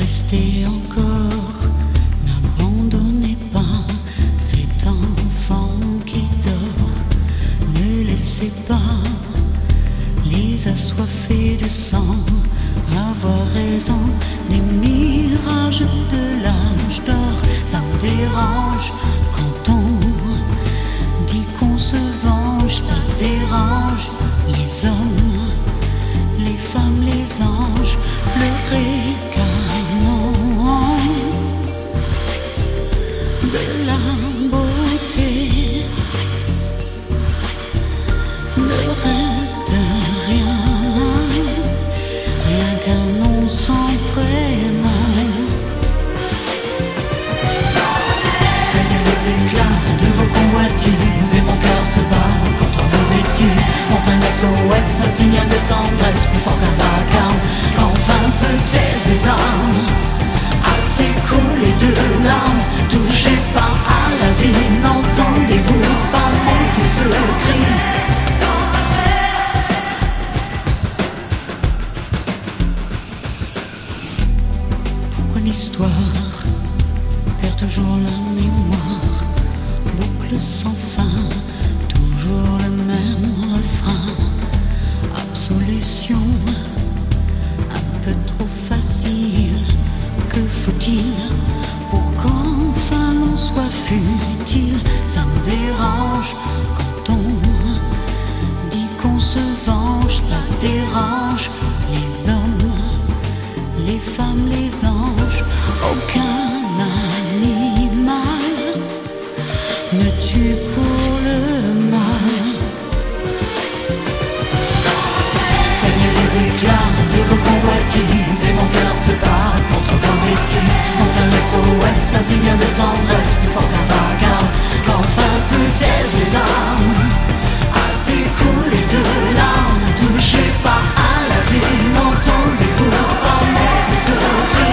restez encore, n'abandonnez pas cet enfant qui dort. Ne laissez pas les assoiffés de sang avoir raison des mirages de l'âge d'or. Ça me dérange quand on dit qu'on se venge, ça dérange les hommes, les femmes, les anges, pleurer canon de la beauté. Ne reste rien, rien qu'un nom sans prénom. Saignent les éclats de vos convoitises et mon cœur se bat contre vos bêtises. Montagne SOS, un signal de tendresse plus fort qu'un vacarme. Qu'enfin se taisent les âmes à s'écouler de larmes. Touchez pas à la vie, n'entendez-vous pas monter ce cri? L'histoire perd toujours la mémoire, boucle sans fin, toujours le même refrain. Absolution, un peu trop facile. Que faut-il pour qu'enfin l'on soit futile? Ça me dérange quand on dit qu'on se venge, ça dérange les hommes, les femmes, les anges. Aucun animal ne tue pour le mal. Saignent les éclats de vos convoitises et mon cœur se bat contre vos bêtises. Montagne SOS, un signal de tendresse plus fort qu'un vacarme. Qu'enfin se taisent les âmes à s'écouler de larmes. Touchez pas à la vie, n'entendez-vous pas monter ce cri?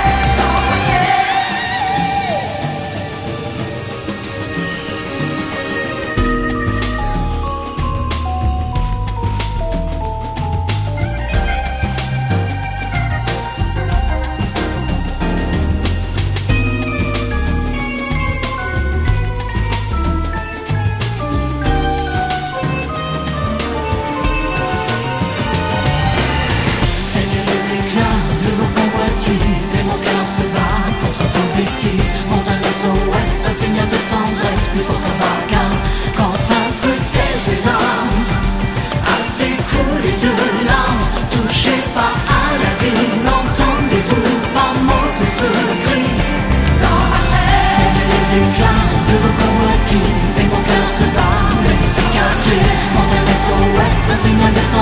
Et mon cœur se bat contre vos bêtises. Montagne SOS, un signal de tendresse plus fort qu'un vacarme. Qu'enfin se taisent les âmes à s'écouler de larmes. Touchez pas à la vie, n'entendez-vous pas monter ce cri? Saignent les éclats de vos convoitises et mon cœur se bat, mais nous cicatrise. Montagne SOS, un signal de